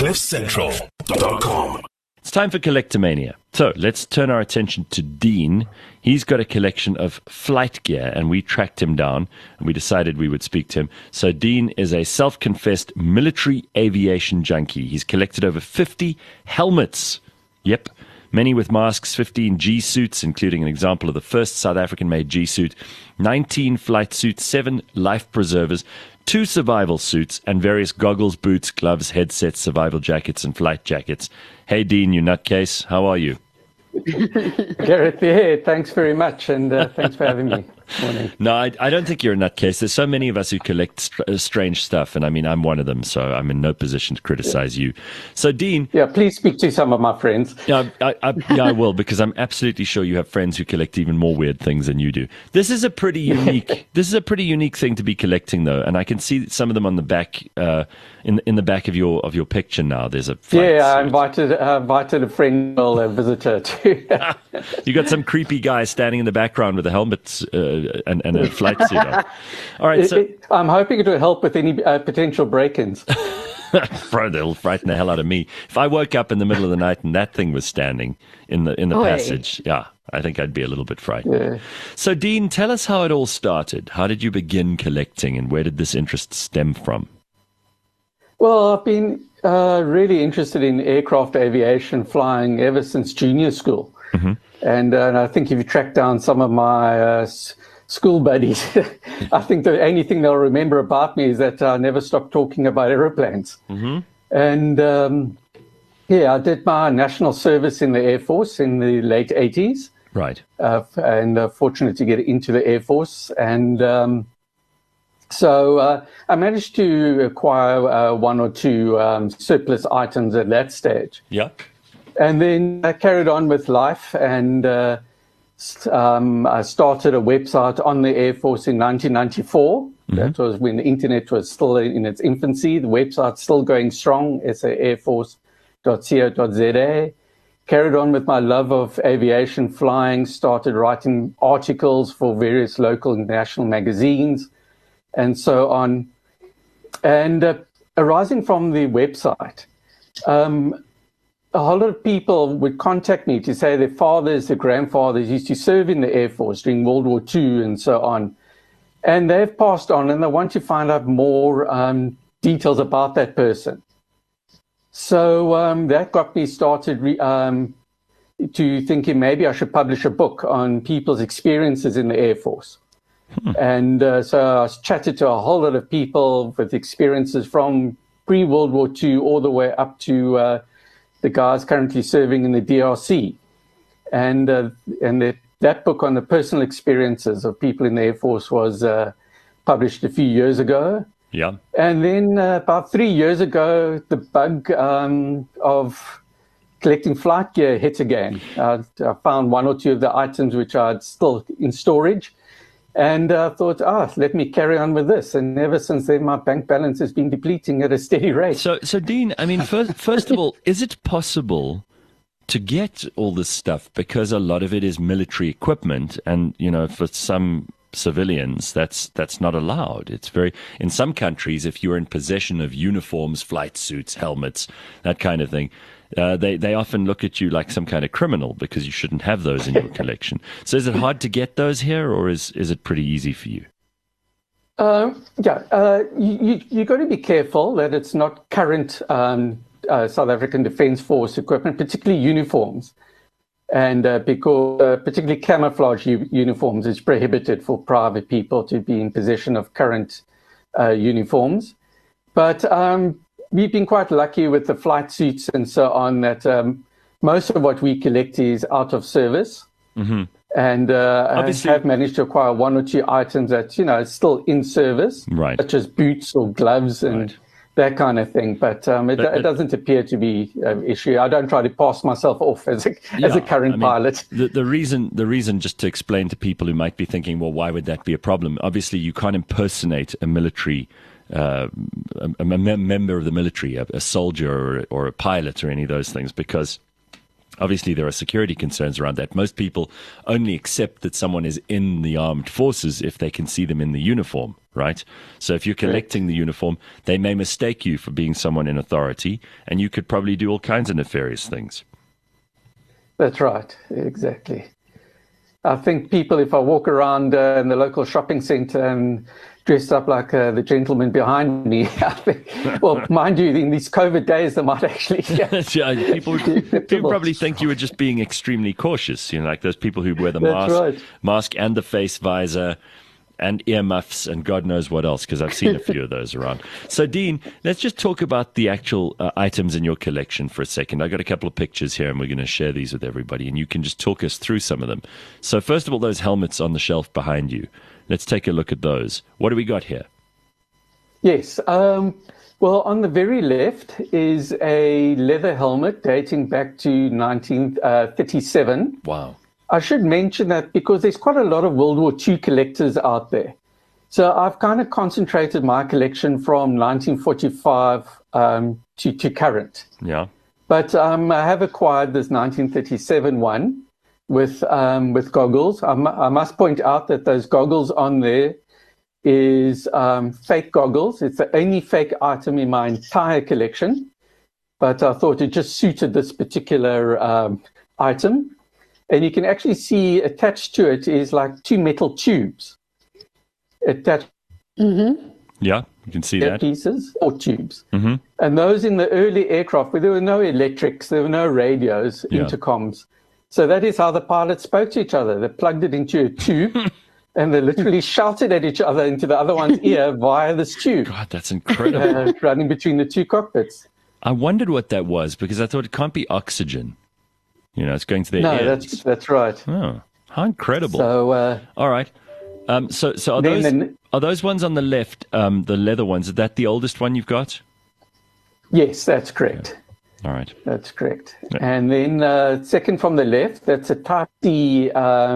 CliffCentral.com. It's time for Collectomania. So let's turn our attention to Dean. He's got a collection of flight gear, and we tracked him down, and we decided we would speak to him. So Dean is a self-confessed military aviation junkie. He's collected over 50 helmets. Yep. Many with masks, 15 G-suits, including an example of the first South African-made G-suit, 19 flight suits, 7 life preservers, 2 survival suits, and various goggles, boots, gloves, headsets, survival jackets, and flight jackets. Hey, Dean, you nutcase. How are you? Gareth, yeah, thanks very much, and thanks for having me. Morning. No, I don't think you're a nutcase. There's so many of us who collect strange stuff, and I mean, I'm one of them, so I'm in no position to criticize you. So, Dean... Yeah, please speak to some of my friends. Yeah, I will, because I'm absolutely sure you have friends who collect even more weird things than you do. This is a pretty unique thing to be collecting, though, and I can see some of them on the back, in the back of your picture now. There's a flight suit. I invited a friend, a visitor too. You got some creepy guy standing in the background with a helmet and a flight suit on. All right, so I'm hoping it will help with any potential break-ins. Bro, they'll frighten the hell out of me. If I woke up in the middle of the night and that thing was standing in the passage, yeah, I think I'd be a little bit frightened. Yeah. So, Dean, tell us how it all started. How did you begin collecting, and where did this interest stem from? Well, I've been really interested in aircraft aviation flying ever since junior school. Mm-hmm. And I think if you track down some of my school buddies, I think the only thing they'll remember about me is that I never stopped talking about aeroplanes. Mm-hmm. And I did my national service in the Air Force in the late 80s. Right. And fortunate to get into the Air Force. And so I managed to acquire 1 or 2 surplus items at that stage. Yeah. And then I carried on with life, and I started a website on the Air Force in 1994. Mm-hmm. That was when the internet was still in its infancy. The website's still going strong, saairforce.co.za. Carried on with my love of aviation flying, started writing articles for various local and national magazines, and so on. And arising from the website, a whole lot of people would contact me to say their fathers, their grandfathers used to serve in the Air Force during World War II and so on. And they've passed on, and they want to find out more details about that person. So that got me started to thinking maybe I should publish a book on people's experiences in the Air Force. And so I chatted to a whole lot of people with experiences from pre-World War II all the way up to the guys currently serving in the DRC. And that book on the personal experiences of people in the Air Force was published a few years ago. Yeah. And then about 3 years ago, the bug of collecting flight gear hit again. I found 1 or 2 of the items which are still in storage. And I thought, let me carry on with this. And ever since then, my bank balance has been depleting at a steady rate. So Dean, I mean, first of all, is it possible to get all this stuff? Because a lot of it is military equipment. And, you know, for some civilians, that's not allowed. It's in some countries, if you're in possession of uniforms, flight suits, helmets, that kind of thing, they often look at you like some kind of criminal because you shouldn't have those in your collection. So is it hard to get those here, or is it pretty easy for you? You got to be careful that it's not current South African Defence Force equipment, particularly uniforms. And because particularly camouflage uniforms is prohibited for private people to be in possession of current uniforms. But we've been quite lucky with the flight suits and so on that most of what we collect is out of service. Mm-hmm. And have managed to acquire 1 or 2 items that, you know, is still in service, right, such as boots or gloves and that kind of thing. But it doesn't appear to be an issue. I don't try to pass myself off as a current pilot. The reason, just to explain to people who might be thinking, well, why would that be a problem? Obviously, you can't impersonate a military a member of the military, a soldier or a pilot or any of those things, because obviously there are security concerns around that. Most people only accept that someone is in the armed forces if they can see them in the uniform, right? So if you're collecting the uniform, they may mistake you for being someone in authority, and you could probably do all kinds of nefarious things. That's right, exactly. I think people, if I walk around in the local shopping centre and dressed up like the gentleman behind me, I think, well, mind you, in these COVID days, they might actually... People probably think you were just being extremely cautious, like those people who wear the mask and the face visor and earmuffs and God knows what else, because I've seen a few of those around. So, Dean, let's just talk about the actual items in your collection for a second. I got a couple of pictures here, and we're going to share these with everybody, and you can just talk us through some of them. So, first of all, those helmets on the shelf behind you. Let's take a look at those. What do we got here? Yes. Well, on the very left is a leather helmet dating back to 1937. Wow. I should mention that because there's quite a lot of World War II collectors out there. So I've kind of concentrated my collection from 1945 to current. Yeah. But I have acquired this 1937 one with goggles. I must point out that those goggles on there is fake goggles. It's the only fake item in my entire collection. But I thought it just suited this particular item. And you can actually see attached to it is like two metal tubes attached. Mm-hmm. Yeah, you can see that. Pieces or tubes. Mm-hmm. And those in the early aircraft, where there were no electrics, there were no radios, intercoms. So that is how the pilots spoke to each other. They plugged it into a tube and they literally shouted at each other into the other one's ear via this tube. God, that's incredible. Running between the two cockpits. I wondered what that was because I thought it can't be oxygen. It's going to their ears. No, that's right. Oh, how incredible! So, all right. So are those ones on the left, the leather ones? Is that the oldest one you've got? Yes, that's correct. Yeah. All right, that's correct. Yeah. And then second from the left, that's a Type C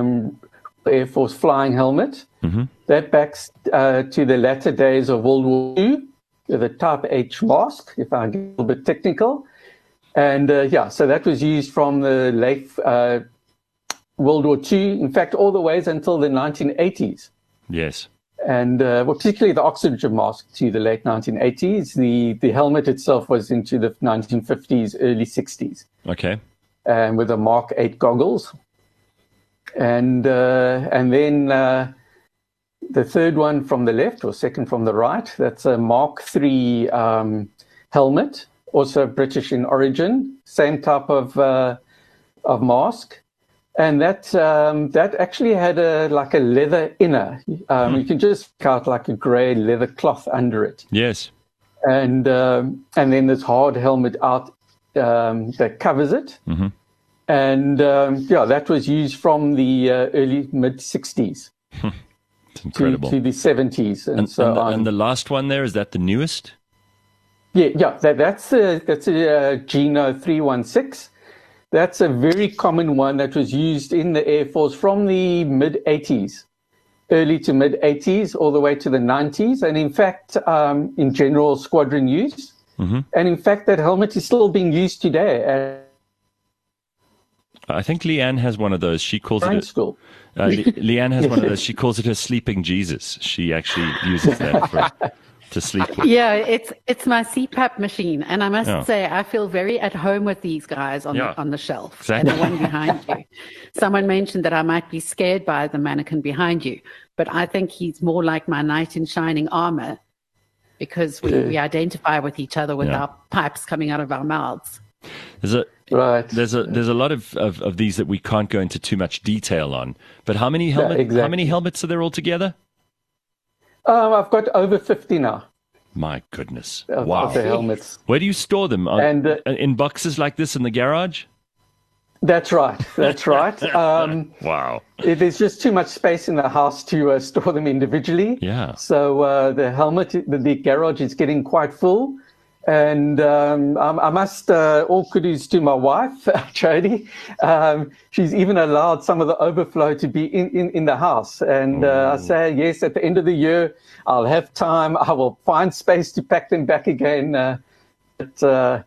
Air Force flying helmet. Mm-hmm. That backs to the latter days of World War II with a Type H mask. If I get a little bit technical. And so that was used from the late World War II, in fact, all the way until the 1980s. Yes. And particularly the oxygen mask to the late 1980s. The helmet itself was into the 1950s, early 60s. Okay. And with the Mark 8 goggles. And then the third one from the left, or second from the right, that's a Mark 3 helmet. Also British in origin, same type of mask, and that actually had a leather inner. You can just cut like a grey leather cloth under it. Yes, and then this hard helmet out that covers it, mm-hmm. and that was used from the early mid 60s. It's incredible to the 70s, and so on. And the last one there, is that the newest? Yeah, that's a Geno 316. That's a very common one that was used in the Air Force from the mid-80s, early to mid-80s, all the way to the 90s, and in fact, in general squadron use. Mm-hmm. And in fact, that helmet is still being used today. I think Leanne has one of those. She calls it school. Leanne has one of those. She calls it her sleeping Jesus. She actually uses that to sleep with. Yeah, it's my CPAP machine, and I must say I feel very at home with these guys on the shelf. Exactly. And the one behind you. Someone mentioned that I might be scared by the mannequin behind you, but I think he's more like my knight in shining armor because we identify with each other with our pipes coming out of our mouths. There's a lot of these that we can't go into too much detail on. But how many How many helmets are there altogether? I've got over 50 now. My goodness! Wow. Of the helmets. Where do you store them? In boxes like this in the garage? That's right. Wow. There's just too much space in the house to store them individually. Yeah. So the helmet, the garage is getting quite full. And I must, all kudos to my wife, Jody. She's even allowed some of the overflow to be in the house. And I say, yes, at the end of the year, I'll have time. I will find space to pack them back again. But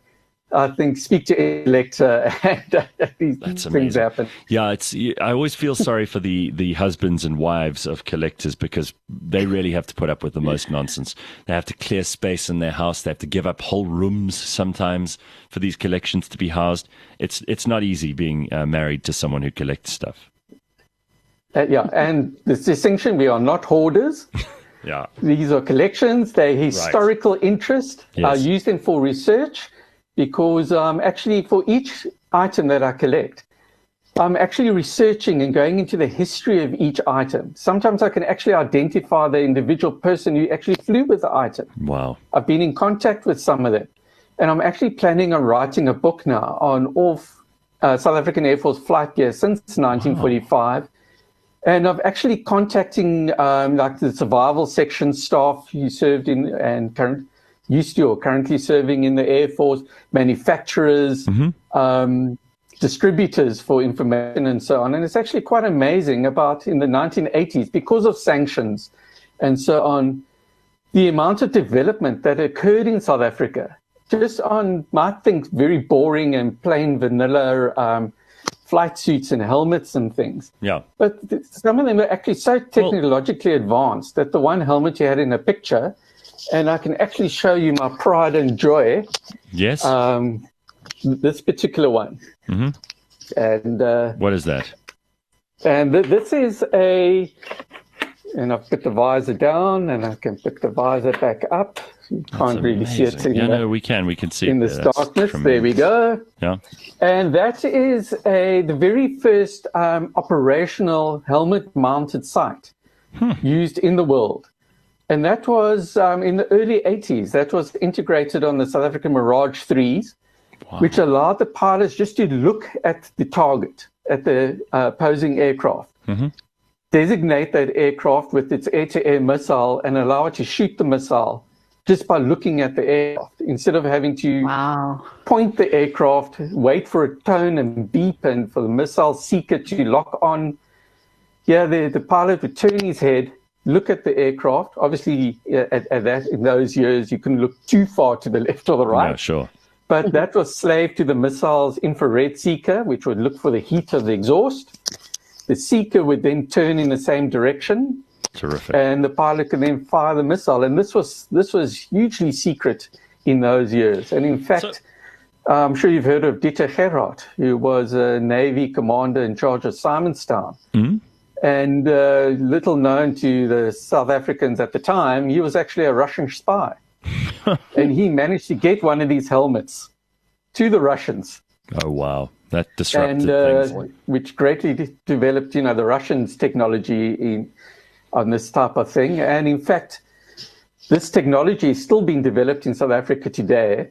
I think, speak to a lector and these That's things amazing. happen. Yeah, I always feel sorry for the husbands and wives of collectors because they really have to put up with the most nonsense. They have to clear space in their house. They have to give up whole rooms sometimes for these collections to be housed. It's not easy being married to someone who collects stuff. Yeah, and the distinction, we are not hoarders. Yeah. These are collections. They're historical interest. Yes. I use them for research because actually for each item that I collect, I'm actually researching and going into the history of each item. Sometimes I can actually identify the individual person who actually flew with the item. Wow. I've been in contact with some of them. And I'm actually planning on writing a book now on all South African Air Force flight gear since 1945. And I'm actually contacting like the survival section staff who served in and currently serving in the Air Force, manufacturers, distributors for information and so on. And it's actually quite amazing about in the 1980s, because of sanctions and so on, the amount of development that occurred in South Africa, just on, I think, very boring and plain vanilla flight suits and helmets and things. Yeah. But some of them are actually so technologically advanced that the one helmet you had in a picture, and I can actually show you my pride and joy. Yes. This particular one. Mm-hmm. And what is that? And this is and I've put the visor down, and I can put the visor back up. You can't really see it. We can see in it. this darkness. There we go. Yeah. And that is the very first operational helmet-mounted sight used in the world. And that was in the early 80s. That was integrated on the South African Mirage 3s, which allowed the pilots just to look at the target, at the opposing aircraft, designate that aircraft with its air-to-air missile, and allow it to shoot the missile just by looking at the aircraft, instead of having to point the aircraft, wait for a tone and beep, and for the missile seeker to lock on. Yeah, the pilot would turn his head, look at the aircraft. Obviously, in those years, you couldn't look too far to the left or the right. Yeah, sure. But that was slave to the missile's infrared seeker, which would look for the heat of the exhaust. The seeker would then turn in the same direction. Terrific. And the pilot could then fire the missile. And this was hugely secret in those years. And in fact, I'm sure you've heard of Dieter Gerhardt, who was a Navy commander in charge of Simonstown. Mm-hmm. And little known to the South Africans at the time, he was actually a Russian spy. And he managed to get one of these helmets to the Russians. Oh, wow. That disrupted things. Which greatly developed, the Russians' technology on this type of thing. And in fact, this technology is still being developed in South Africa today.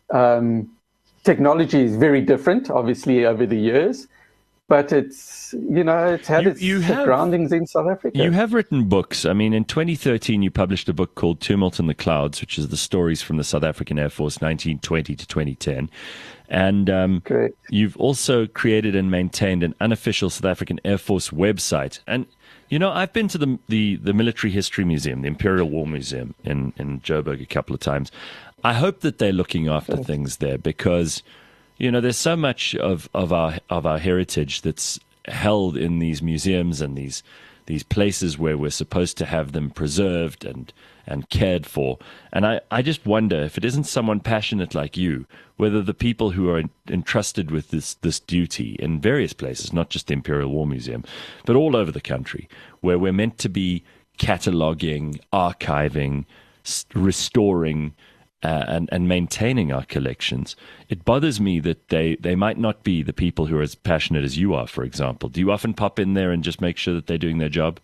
Technology is very different, obviously, over the years. But it's had its groundings in South Africa. You have written books. I mean, in 2013, you published a book called Tumult in the Clouds, which is the stories from the South African Air Force, 1920 to 2010. And you've also created and maintained an unofficial South African Air Force website. And, I've been to the Military History Museum, the Imperial War Museum in Joburg a couple of times. I hope that they're looking after things there because... there's so much of our heritage that's held in these museums and these places where we're supposed to have them preserved and cared for. And I just wonder if it isn't someone passionate like you, whether the people who are entrusted with this duty in various places, not just the Imperial War Museum, but all over the country, where we're meant to be cataloging, archiving, restoring, and maintaining our collections, it bothers me that they might not be the people who are as passionate as you are, for example. Do you often pop in there and just make sure that they're doing their job?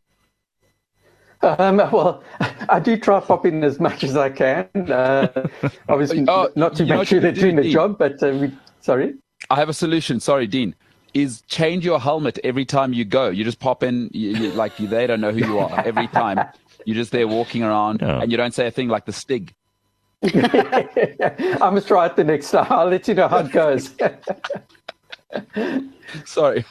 Well, I do try to pop in as much as I can. Obviously, not to make sure they're doing the job, but sorry? I have a solution. Sorry, Dean. Is change your helmet every time you go. You just pop in, they don't know who you are every time. You're just there walking around, and you don't say a thing like the Stig. I must try it the next time. I'll let you know how it goes. Sorry.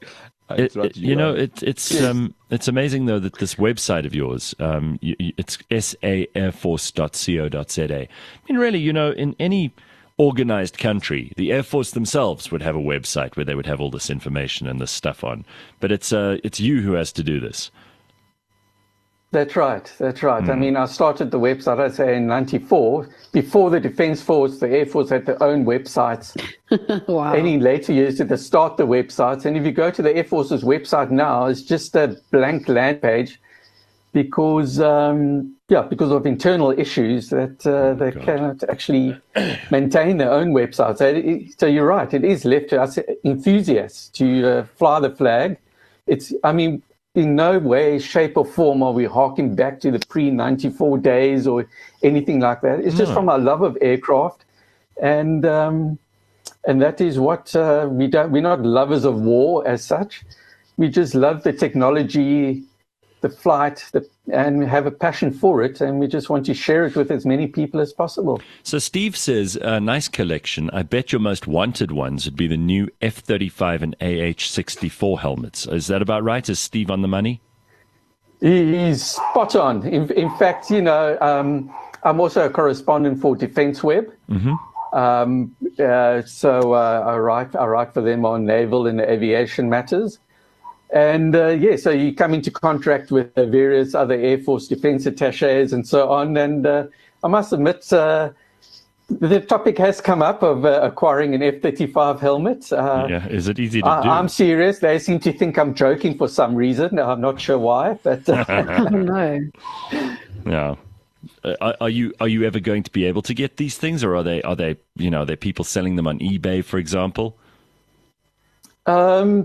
It's amazing though that this website of yours, it's saairforce.co.za. I mean, really, in any organized country, the Air Force themselves would have a website where they would have all this information and this stuff on. But it's you who has to do this. That's right. I mean, I started the website, I'd say, in 94. Before the Defense Force, the Air Force had their own websites. Wow. Any later years did they start the websites. And if you go to the Air Force's website now, it's just a blank land page because of internal issues that they cannot actually maintain their own websites. So you're right. It is left to us enthusiasts to fly the flag. In no way, shape, or form are we harking back to the pre-94 days or anything like that. It's just from our love of aircraft, and that is what we don't. We're not lovers of war as such. We just love the technology, the flight, and we have a passion for it, and we just want to share it with as many people as possible. So Steve says, a nice collection. I bet your most wanted ones would be the new F-35 and AH-64 helmets. Is that about right? Is Steve on the money? He's spot on. In fact, I'm also a correspondent for Defense Web. Mm-hmm. So I write for them on naval and aviation matters. And so you come into contract with various other Air Force defense attaches and so on. And I must admit, the topic has come up of acquiring an F-35 helmet. Is it easy to do? I'm serious. They seem to think I'm joking for some reason. I'm not sure why, but no. Yeah. Are you ever going to be able to get these things, or are they people selling them on eBay, for example? Well,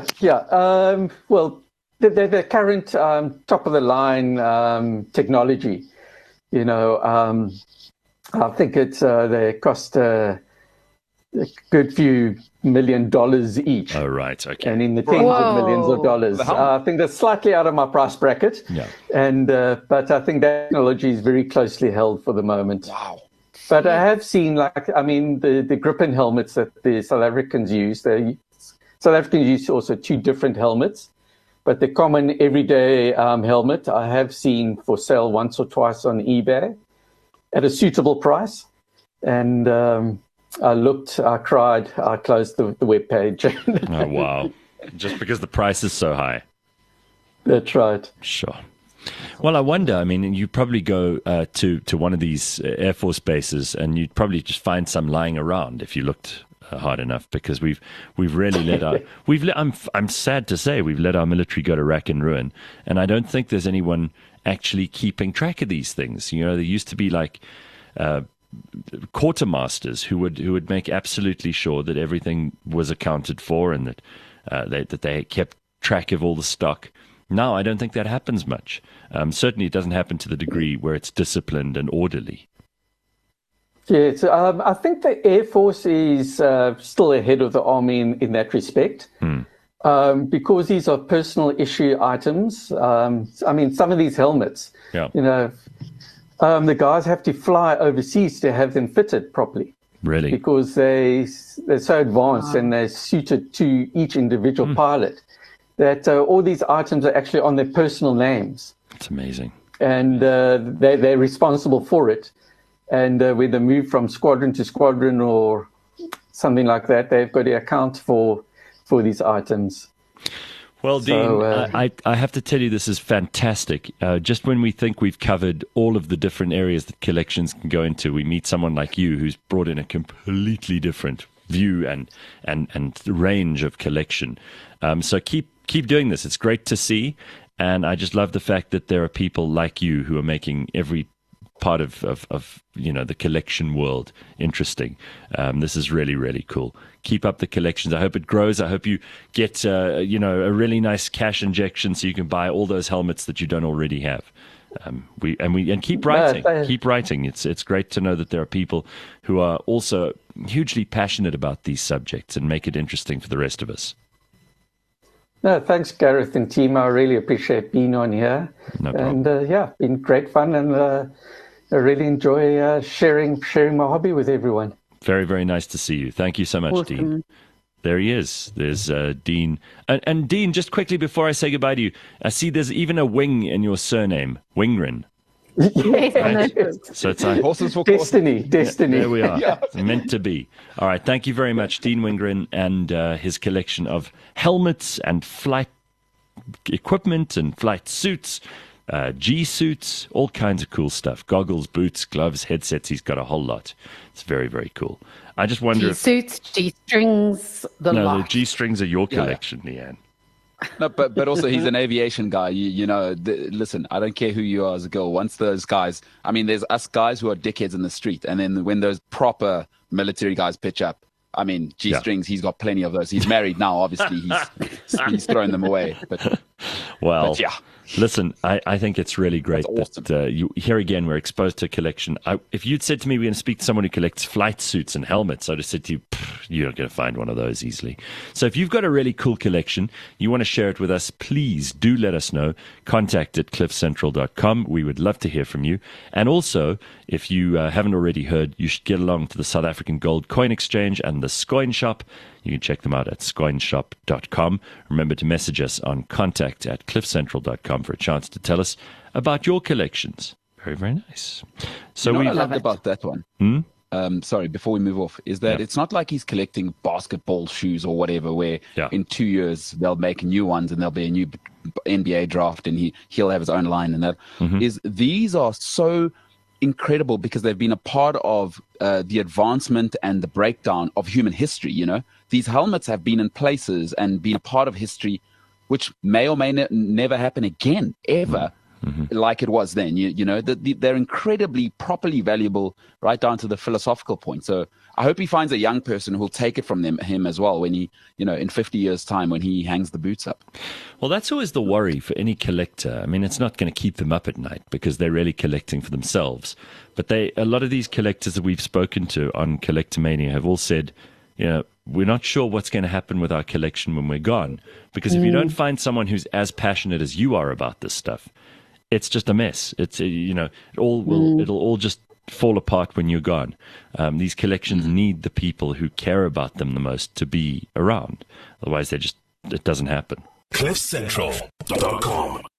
the current top of the line technology, I think they cost a good few $1 million each. Oh, right. Okay. And in the tens of millions of dollars. I think that's slightly out of my price bracket. Yeah. And but I think that technology is very closely held for the moment. Wow. But I have seen, the Gripen helmets that the South Africans use. South Africans use also two different helmets, but the common everyday helmet I have seen for sale once or twice on eBay at a suitable price. And I looked, I cried, I closed the web page. Oh, wow. Just because the price is so high. That's right. Sure. Well, I wonder, you'd probably go to one of these Air Force bases and you'd probably just find some lying around if you looked hard enough, because we've really let our I'm sad to say we've let our military go to rack and ruin, and I don't think there's anyone actually keeping track of these things. There used to be quartermasters who would make absolutely sure that everything was accounted for and that they kept track of all the stock. Now I don't think that happens much. Certainly it doesn't happen to the degree where it's disciplined and orderly. Yes, I think the Air Force is still ahead of the Army in that respect, because these are personal issue items. Some of these helmets, the guys have to fly overseas to have them fitted properly. Really? Because they're so advanced and they're suited to each individual pilot that all these items are actually on their personal names. It's amazing. And they're responsible for it. And when they move from squadron to squadron or something like that, they've got to account for these items. Well, Dean, I have to tell you, this is fantastic. Just when we think we've covered all of the different areas that collections can go into, we meet someone like you who's brought in a completely different view and range of collection. So keep doing this. It's great to see. And I just love the fact that there are people like you who are making every part of the collection world interesting. This is really, really cool. Keep up the collections. I hope it grows. I hope you get a really nice cash injection so you can buy all those helmets that you don't already have. Keep writing. Keep writing. It's great to know that there are people who are also hugely passionate about these subjects and make it interesting for the rest of us. No, thanks, Gareth and team. I really appreciate being on here. No problem. And been great fun, and I really enjoy sharing my hobby with everyone. Very, very nice to see you. Thank you so much, Awesome. Dean. There he is. There's Dean. And Dean, just quickly before I say goodbye to you, I see there's even a wing in your surname, Wingren. Yes. So it's like Horses for Destiny. There we are. Yeah. It's meant to be. All right. Thank you very much, Dean Wingren, and his collection of helmets and flight equipment and flight suits, G-suits, all kinds of cool stuff. Goggles, boots, gloves, headsets. He's got a whole lot. It's very, very cool. I just wonder G-suits, G-strings, the lot. the G-strings are your collection, Leanne. No, but also he's an aviation guy. Listen, I don't care who you are as a girl. Once those guys, I mean, there's us guys who are dickheads in the street, and then when those proper military guys pitch up, I mean, G-strings, he's got plenty of those. He's married now, obviously. He's thrown them away. But yeah. Listen, I think it's really great awesome. that here again, we're exposed to a collection. If you'd said to me, we're going to speak to someone who collects flight suits and helmets, I'd have said to you, you're not going to find one of those easily. So if you've got a really cool collection, you want to share it with us, please do let us know. Contact at cliffcentral.com. We would love to hear from you. And also, if you haven't already heard, you should get along to the South African Gold Coin Exchange and the Scoin Shop. You can check them out at scoinshop.com. Remember to message us on contact at cliffcentral.com for a chance to tell us about your collections. Very, very nice. So what I loved about that one, sorry, before we move off, is that it's not like he's collecting basketball shoes or whatever, where in 2 years they'll make new ones and there'll be a new NBA draft and he'll have his own line and that. These are so incredible because they've been a part of the advancement and the breakdown of human history. These helmets have been in places and been a part of history which may or may never happen again, ever, like it was then. They're incredibly properly valuable right down to the philosophical point. So I hope he finds a young person who will take it from him as well when he, in 50 years' time, when he hangs the boots up. Well, that's always the worry for any collector. I mean, it's not going to keep them up at night because they're really collecting for themselves. But a lot of these collectors that we've spoken to on Collectomania have all said, we're not sure what's going to happen with our collection when we're gone. Because if you don't find someone who's as passionate as you are about this stuff, it's just a mess. It's, it'll all just fall apart when you're gone. These collections need the people who care about them the most to be around. Otherwise, it doesn't happen. CliffCentral.com